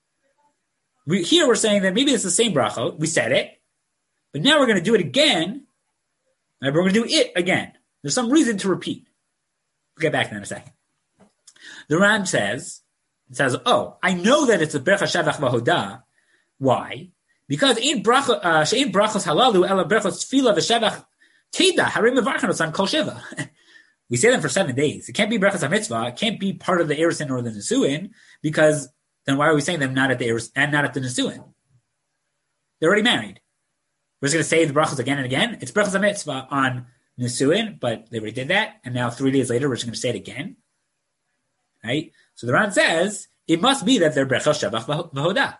We, here we're saying that maybe it's the same bracha. We said it, but now we're going to do it again. And we're going to do it again. There's some reason to repeat. We'll get back to that in a second. The Ran says, it says, oh, I know that it's a bercha shavach v'hoda. Why? Because in bracha, uh, she'in brachos halalu ela berchos tefila v'shavach teda harim mevarchanos on kol shiva. We say them for seven days. It can't be brachas ha-mitzvah. It can't be part of the erusin or the nesuin, because then why are we saying them not at the erusin and not at the nesuin? They're already married. We're just going to say the brachas again and again. It's brachas ha-mitzvah on nesuin, but they already did that, and now three days later we're just going to say it again, right? So the Ran says it must be that they're Brechas Shevach V'Hoda.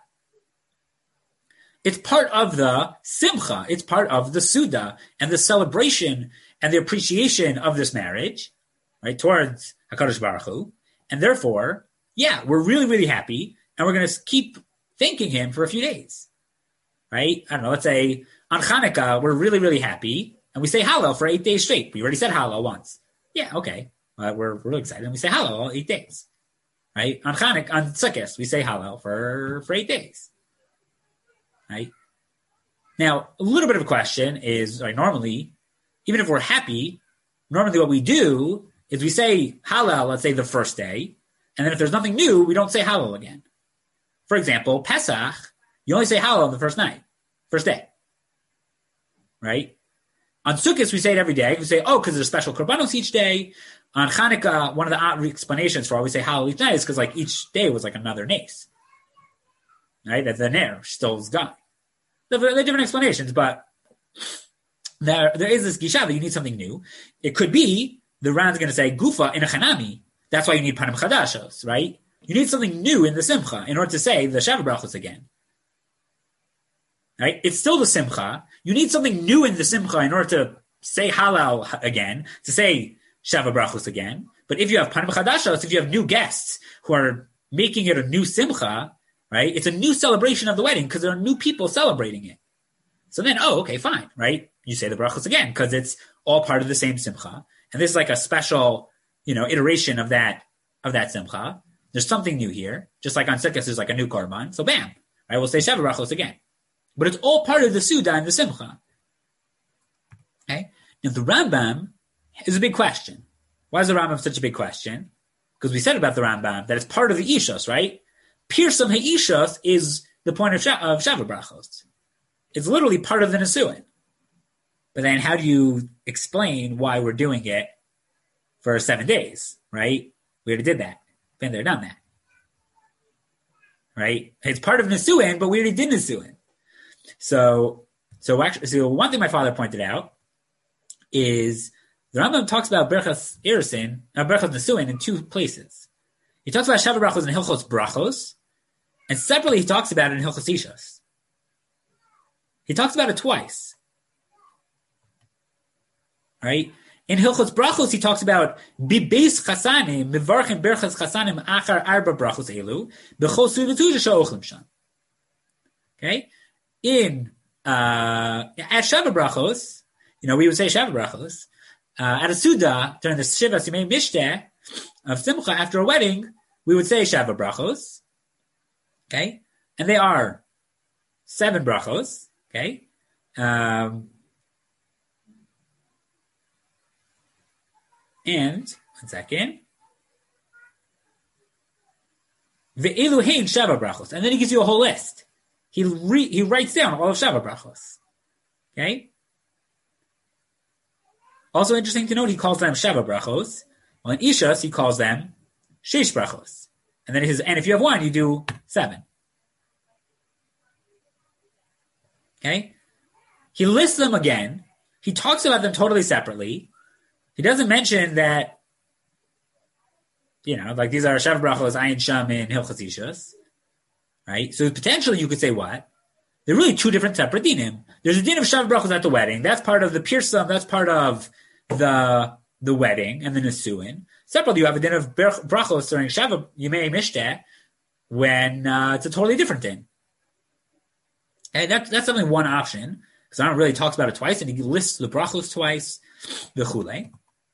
It's part of the Simcha. It's part of the Suda and the celebration and the appreciation of this marriage, right, towards HaKadosh Baruch Hu. And therefore, yeah, we're really, really happy, and we're going to keep thanking him for a few days, right? I don't know, let's say on Hanukkah, we're really, really happy, and we say Hallel for eight days straight. We already said Hallel once. Yeah, okay. Uh, we're, we're really excited, and we say Hallel all eight days, right? On Hanukkah, on Sukkot, we say Hallel for, for eight days, right? Now, a little bit of a question is, like, normally, even if we're happy, normally what we do is we say Hallel, let's say the first day, and then if there's nothing new, we don't say Hallel again. For example, Pesach, you only say Hallel on the first night, first day, right? On Sukkot, we say it every day. We say, oh, because there's special korbanos each day. On Hanukkah, one of the explanations for why we say Hallel each night is because like each day was like another nace, right? That the ner still is gone. There are different explanations, but there there is this gisha that you need something new. It could be the Ran's going to say gufa in a chanami. That's why you need panim chadashos, right? You need something new in the simcha in order to say the Shavah brachos again, right? It's still the simcha. You need something new in the simcha in order to say halal again, to say Shavah brachos again. But if you have panim chadashos, if you have new guests who are making it a new simcha, right? It's a new celebration of the wedding because there are new people celebrating it. So then, oh, okay, fine, right? You say the brachos again because it's all part of the same simcha. And this is like a special, you know, iteration of that, of that simcha. There's something new here. Just like on Sukkot, there's like a new korban. So bam, right? We'll say Shavah brachos again. But it's all part of the Suda and the simcha. Okay? Now the Rambam is a big question. Why is the Rambam such a big question? Because we said about the Rambam that it's part of the Ishos, right? Pirsum Ha'ishos is the point of, Shav- of Shavah brachos. It's literally part of the Nesuin. But then how do you explain why we're doing it for seven days, right? We already did that. Been there, done that. Right? It's part of Nesuin, but we already did Nesuin. So, so actually, so one thing my father pointed out is the Rambam talks about Berchas Erusin, uh, Berchas Nesuin in two places. He talks about Shavah brachos and Hilchos brachos, and separately he talks about it in Hilchos Ishos. He talks about it twice. Right? In Hilchos brachos, he talks about Bibeis chasanim, Mivarchim Berchas chasanim achar arba brachos elu, B'chol sudatusha sha'ochlim sham. Okay? In, uh, at Shavah brachos, you know, we would say Shavah brachos, uh, at a Suda, during the Shiva Simei Mishteh of Simcha, after a wedding, we would say Shavah brachos. Okay? And they are seven brachos. Okay? Um, and, one second. Ve'elu hein Shavah brachos. And then he gives you a whole list. He re- he writes down all of Shavah brachos. Okay? Also interesting to note, he calls them Shavah brachos. Well, in Ishas, he calls them Sheish brachos. And then he says, and if you have one, you do seven. Okay? He lists them again. He talks about them totally separately. He doesn't mention that, you know, like these are Shavah brachos, Ayin Sham, and Hilchos Ishas. Right? So potentially you could say what? They're really two different separate dinim. There's a din of Shavah brachos at the wedding. That's part of the pirsum. That's part of the the wedding and the nesuin. Separately, you have a din of brachos during Shavah Yimei Mishteh when uh, it's a totally different din. And that's that's only one option because I don't really talks about it twice, and he lists the brachos twice. The chule.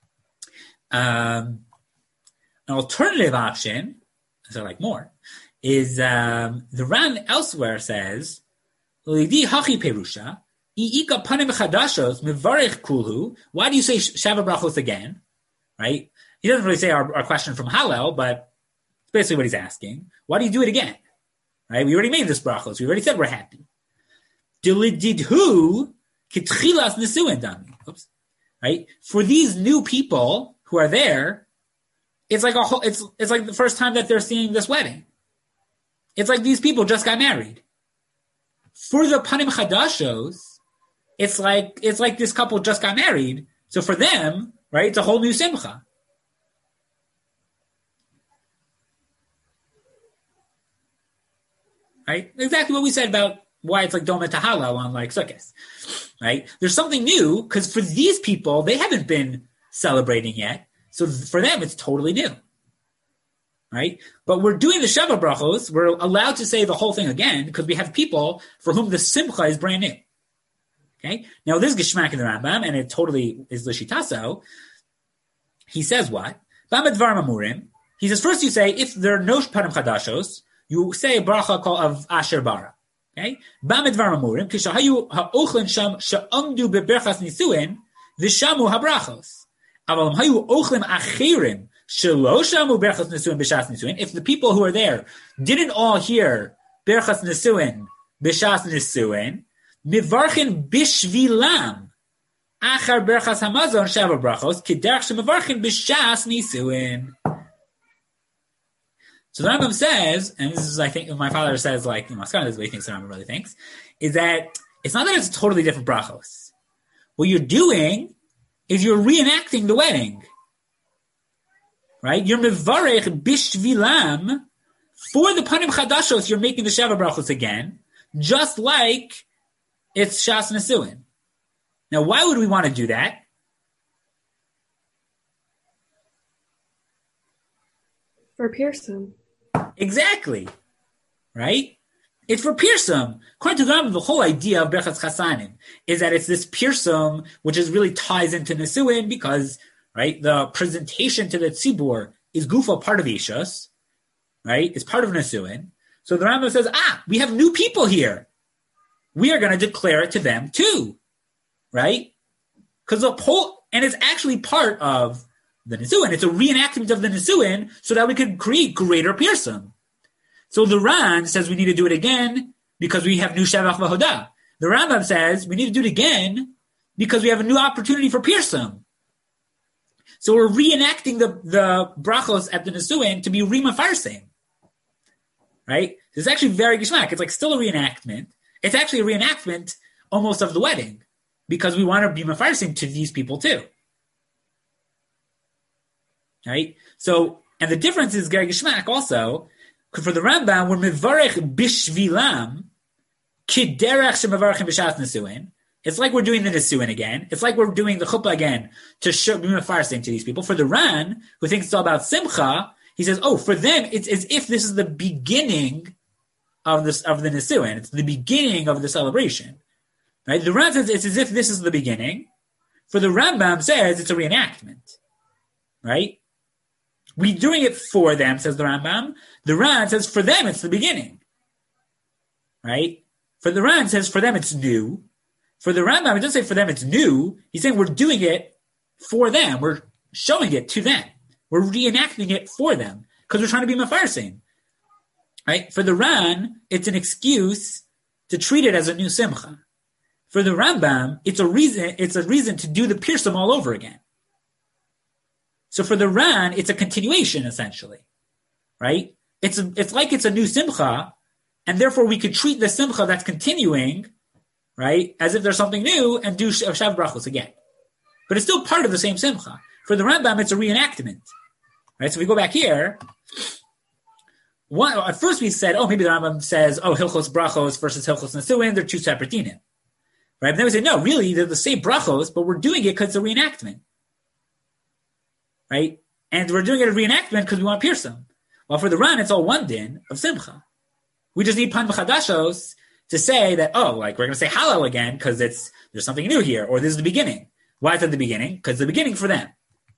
Um, an alternative option, so like more, is um, the Ran elsewhere says, "Lidi hachi perusha iika panim chadashos mevarich kulhu." Why do you say Shavah brachos again? Right? He doesn't really say our, our question from Hallel, but it's basically what he's asking. Why do you do it again? Right? We already made this brachos. We already said we're happy. Dilididhu kitchilas nesuin dami. Oops. Right? For these new people who are there, it's like a whole, it's it's like the first time that they're seeing this wedding. It's like these people just got married. For the panim chadashos, it's like it's like this couple just got married. So for them, right, it's a whole new simcha. right? Exactly what we said about why it's like Doma to Halal on like Sukkot, right? There's something new because for these people, they haven't been celebrating yet. So for them, it's totally new, right? But we're doing the Sheva Brachos. We're allowed to say the whole thing again because we have people for whom the Simcha is brand new. Okay? Now, this is Geshmak in the Rambam, and it totally is Lishitaso. He says what? Bamedvar Mamurim. He says, first you say, if there are no Panim Chadashos, you say a bracha called of Asher Bara. Okay? Bamedvar Mamurim, Kishahayu ha'ochlin sham sha'amdu beberchas nisuin, vishamu habrachos. Avalam hayu ochlim achirim, shelo shamu berchas nisuin b'shas nisuin. If the people who are there didn't all hear berchas nisuin b'shas nisuin, mivarchin bishvilam, achar berchas hamazon shava brachos, kiderch shemivarchin b'shas nisuin. So the Rambam says, and this is, I think, my father says, like, you know, Maskana, this is what he thinks the Rambam really thinks, is that it's not that it's totally different brachos. What you're doing is you're reenacting the wedding. Right? You're mevarech bishvilam for the panim chadashos, you're making the Sheva brachos again, just like it's Shas Nesuin. Now, why would we want to do that? For Pearson. Exactly. Right? It's for Pirsum. According to the Rambam, the whole idea of Berchas Chasanim is that it's this Pirsum, which is really ties into Nesuin because, right, the presentation to the Tzibur is Gufa part of Ishus, right? It's part of Nesuin. So the Rambam says, ah, we have new people here. We are going to declare it to them too. Right? Because the whole, and it's actually part of the Nesuin. It's a reenactment of the Nesuin so that we could create greater Pirsum. So the Ran says we need to do it again because we have new Shavach Vahodah. The Rambam says we need to do it again because we have a new opportunity for Pirsum. So we're reenacting the, the brachos at the Nesuin to be Rima Farsim. Right? It's actually very Gishmak. It's like still a reenactment. It's actually a reenactment almost of the wedding because we want to be Mefarsim to these people too. Right? So, and the difference is Ger Gishmak also, for the Rambam, we're mevarech bishvilam kiderech shemevarechim b'shas nesuin. It's like we're doing the nesuin again. It's like we're doing the chuppah again to show be mefarsim to these people. For the Ran, who thinks it's all about simcha, he says, oh, for them, it's as if this is the beginning of this of the nesuin. It's the beginning of the celebration. Right? The Ran says it's as if this is the beginning. For the Rambam says it's a reenactment. Right? We're doing it for them, says the Rambam. The Ran says for them it's the beginning. Right? For the Ran says for them it's new. For the Rambam, it doesn't say for them it's new. He's saying we're doing it for them. We're showing it to them. We're reenacting it for them because we're trying to be mefarsim. Right? For the Ran, it's an excuse to treat it as a new simcha. For the Rambam, it's a reason. It's a reason to do the pirsum all over again. So for the Ran, it's a continuation essentially, right? It's a, it's like it's a new simcha, and therefore we could treat the simcha that's continuing, right, as if there's something new and do Shav Brachos again. But it's still part of the same simcha. For the Rambam, it's a reenactment, right? So if we go back here, one, at first we said, oh, maybe the Rambam says, oh, Hilchos Brachos versus Hilchos Nesuin, they're two separate dinim, right? But then we say, no, really, they're the same brachos, but we're doing it because it's a reenactment. Right? And we're doing it a reenactment because we want Pirsum. Well, for the Ran, it's all one din of Simcha. We just need Pan B'chadashos to say that, oh, like we're going to say Halal again because it's there's something new here, or this is the beginning. Why is it the beginning? Because it's the beginning for them.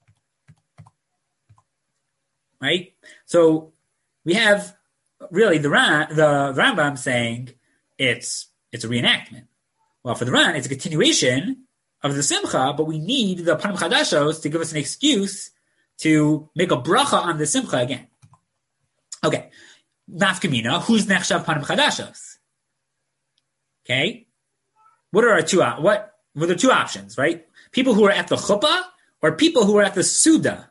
Right? So we have really the Ran, the Rambam saying it's it's a reenactment. Well, for the Ran, it's a continuation of the Simcha, but we need the Panim Chadashos to give us an excuse to make a bracha on the simcha again. Okay. Nafkamina, who's nechshav panim chadashos? Okay. What are our two, what, what are the two options, right? People who are at the chuppah or people who are at the suda.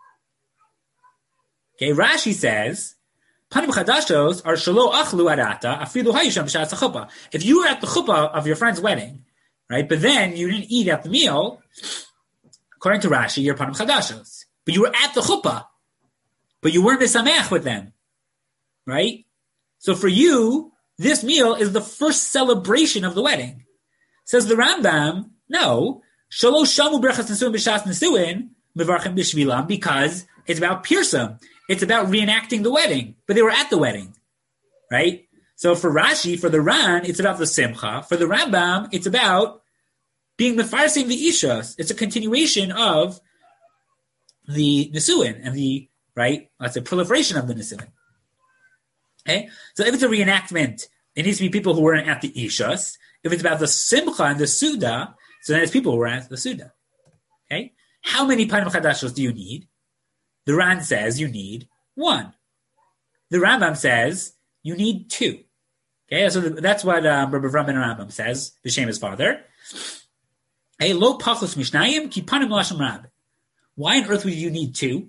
Okay. Rashi says, panim chadashos are shelo achlu arata afilu hayisham b'shas chuppah. If you were at the chuppah of your friend's wedding, right, but then you didn't eat at the meal, according to Rashi, you're panim chadashos. But you were at the chuppah, but you weren't misameach with them, right? So for you, this meal is the first celebration of the wedding. Says the Rambam, no, Shalosh Shamu Brachas Nesuin B'Shas Nesuin Mevarchim B'Shvilam, because it's about Pirsum. It's about reenacting the wedding, but they were at the wedding, right? So for Rashi, for the Ran, it's about the Simcha. For the Rambam, it's about being mefarsing the Ishas. It's a continuation of the Nesuin and the, right, that's a proliferation of the Nesuin. Okay? So if it's a reenactment, it needs to be people who weren't at the Ishas. If it's about the Simcha and the Suda, so then it's people who were at the Suda. Okay? How many Panim Chadashos do you need? The Ran says you need one. The Rambam says you need two. Okay, so that's what um, Rabbi Avram ben Rambam says, b'shem his father. Hey, lo pachos mishnayim ki panim lashon rab. Why on earth would you need two?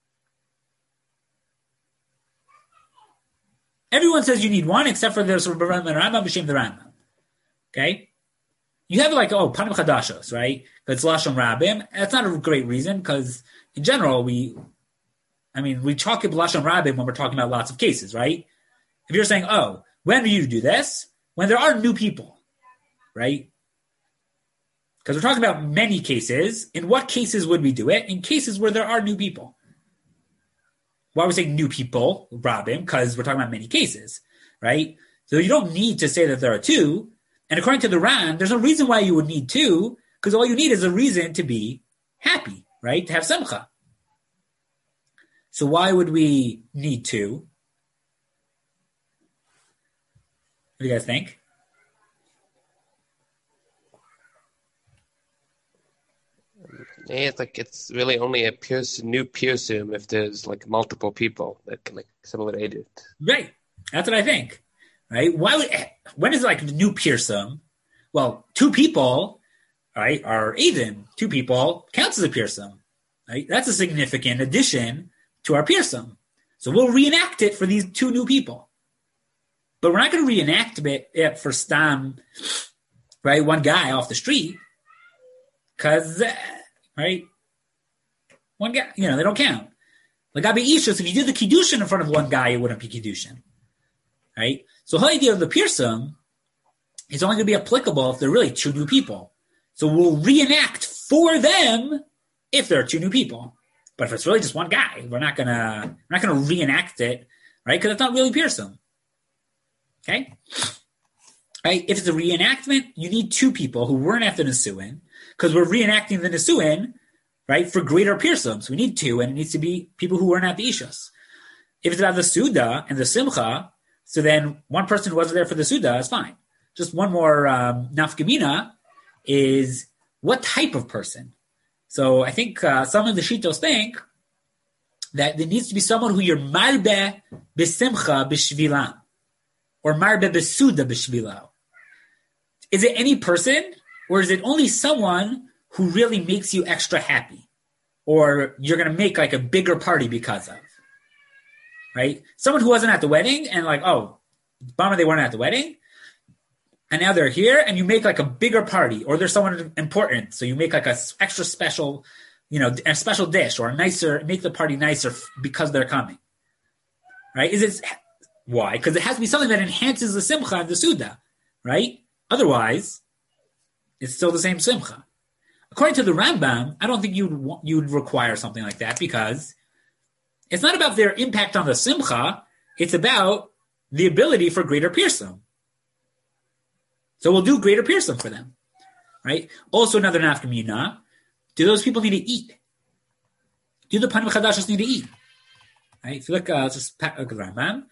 Everyone says you need one, except for there's Rabbi Avram ben Rambam, b'shem the Rambam. Okay? You have like, oh, panim chadashos, right? Because it's lashon rabim. That's not a great reason, because in general, we, I mean, we talk about lashon rabim when we're talking about lots of cases, right? If you're saying, oh, when do you do this? When there are new people, right? Because we're talking about many cases. In what cases would we do it? In cases where there are new people. Why are we saying new people, Rabim? Because we're talking about many cases, right? So you don't need to say that there are two. And according to the Ran, there's no reason why you would need two, because all you need is a reason to be happy, right? To have simcha. So why would we need two? What do you guys think? Yeah, it's like it's really only a pierce, new piercing if there's like multiple people that can like assimilate it. Right. That's what I think. Right? Why would when is it like new piercing? Well, two people, right, are Eden. Two people counts as a piercing. Right? That's a significant addition to our piercing. So we'll reenact it for these two new people. But we're not going to reenact it for Stam, right? One guy off the street, because, uh, right? One guy, you know, they don't count. Like Abi Ishus, if you did the Kiddushin in front of one guy, it wouldn't be Kiddushin, right? So the whole idea of the Pirsum is only going to be applicable if they're really two new people. So we'll reenact for them if there are two new people. But if it's really just one guy, we're not gonna we're not gonna reenact it, right? Because it's not really Pirsum. Okay? Right? If it's a reenactment, you need two people who weren't at the Nesuin, because we're reenacting the Nesuin, right, for greater Pirsums. We need two, and it needs to be people who weren't at the Ishas. If it's about the Suda and the Simcha, so then one person who wasn't there for the Suda is fine. Just one more um, nafkamina is what type of person? So I think uh, some of the Shitos think that there needs to be someone who you're marbe b'simcha b'shvilam, or marbe b'suda b'shvilam. Is it any person, or is it only someone who really makes you extra happy, or you're going to make like a bigger party because of, right? Someone who wasn't at the wedding and like, oh, bummer they weren't at the wedding, and now they're here, and you make like a bigger party, or there's someone important, so you make like a extra special, you know, a special dish, or a nicer, make the party nicer because they're coming, right? Is it why? Because it has to be something that enhances the simcha and the suda, right? Otherwise, it's still the same simcha. According to the Rambam, I don't think you'd you'd require something like that, because it's not about their impact on the simcha; it's about the ability for greater pirsum. So we'll do greater pirsum for them, right? Also, another nafkamina: do those people need to eat? Do the panim chadashos need to eat? Right? If you look, uh, let's just look at the Rambam.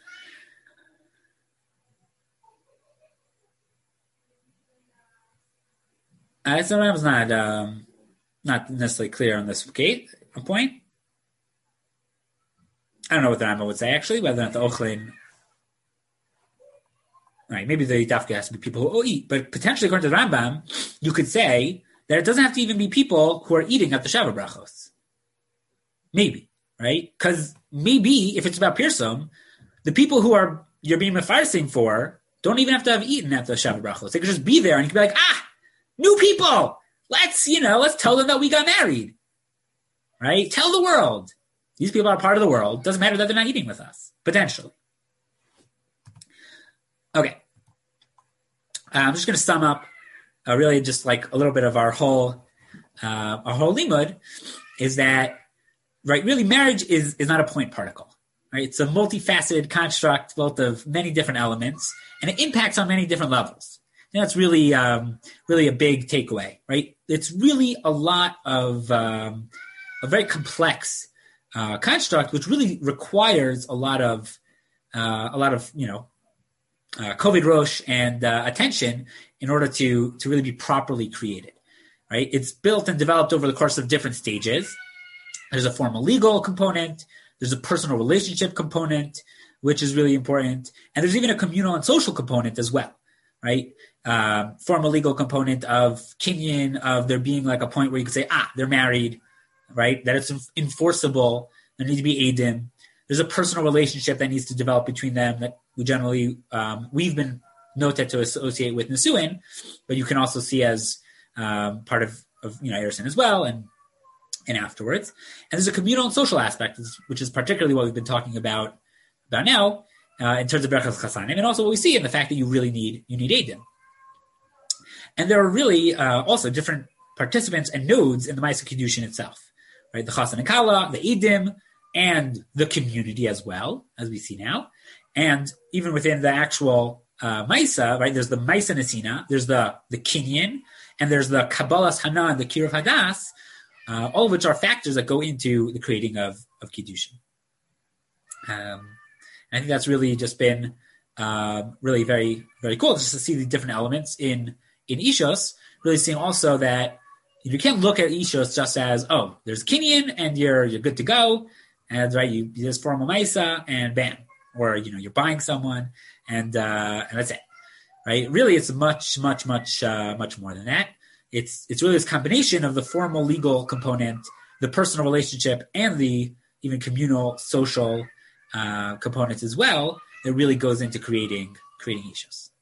Uh, so Rambam's not um, not necessarily clear on this okay, point. I don't know what the Rambam would say actually, whether or not the ochlin. Right, maybe the dafka has to be people who eat, but potentially according to the Rambam, you could say that it doesn't have to even be people who are eating at the Shabbat brachos. Maybe, right? Because maybe if it's about pirsum, the people who are you're being mefarsing for don't even have to have eaten at the Shabbat brachos. They could just be there, and you could be like, ah, new people. Let's you know, let's tell them that we got married, right? Tell the world these people are part of the world. Doesn't matter that they're not eating with us potentially. Okay, Uh, I'm just going to sum up uh, really just like a little bit of our whole uh, our whole limud is that, right, really marriage is, is not a point particle, right? It's a multifaceted construct built of many different elements, and it impacts on many different levels. And that's really, um, really a big takeaway, right? It's really a lot of um, a very complex uh, construct, which really requires a lot of uh, a lot of you know uh, Kovid Rosh and uh, attention in order to to really be properly created, right? It's built and developed over the course of different stages. There's a formal legal component. There's a personal relationship component, which is really important. And there's even a communal and social component as well, right? Uh, formal legal component of kinyan, of there being like a point where you could say, ah, they're married, right? That it's enforceable. There needs to be edim. There's a personal relationship that needs to develop between them that we generally, um, we've been noted to associate with Nisuin, but you can also see as um, part of, of you know, Erusin as well, and and afterwards. And there's a communal and social aspect, which is particularly what we've been talking about about now uh, in terms of Berachas Chasanim, and also what we see in the fact that you really need you need Eidim. And there are really uh, also different participants and nodes in the Maisa Kiddushin itself, right? The Chasan and Kala, the Eidim, and the community as well, as we see now. And even within the actual uh, Maisa, right, there's the Maisa Nesina, there's the, the Kinyan, and there's the Kabbalas Hana and the Kiruv Hadas, Uh, all of which are factors that go into the creating of, of Kiddushin. Um, I think that's really just been uh, really very, very cool just to see the different elements in, in Ishos, really seeing also that you can't look at Ishos just as, oh, there's Kinyan and you're you're good to go, and right, you there's formal Maisa and bam, or you know, you're buying someone and uh, and that's it, right? Really, it's much, much, much, uh, much more than that. It's it's really this combination of the formal legal component, the personal relationship, and the even communal social uh, components as well that really goes into creating creating Ishos.